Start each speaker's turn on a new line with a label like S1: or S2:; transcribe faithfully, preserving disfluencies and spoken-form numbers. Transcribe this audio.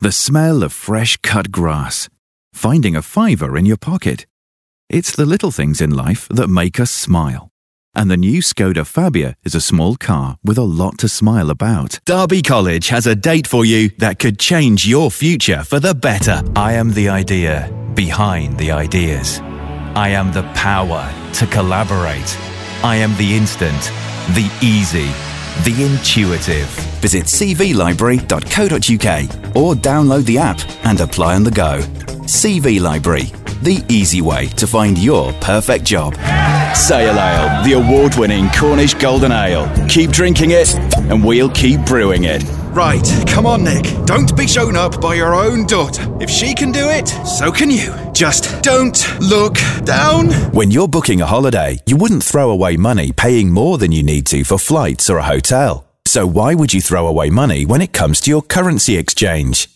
S1: the smell of fresh cut grass, finding a fiver in your pocket. It's the little things in life that make us smile. And the new Skoda Fabia is a small car with a lot to smile about. Derby College has a date for you that could change your future for the better. I am the idea behind the ideas. I am the power to collaborate. I am the instant, the easy, the intuitive. Visit c v library dot co dot u k or download the app and apply on the go. C V Library, the easy way to find your perfect job. Sail Ale, the award-winning Cornish Golden Ale. Keep drinking it, and we'll keep brewing it.
S2: Right, come on, Nick. Don't be shown up by your own daughter. If she can do it, so can you. Just don't look down.
S1: When you're booking a holiday, you wouldn't throw away money paying more than you need to for flights or a hotel. So why would you throw away money when it comes to your currency exchange?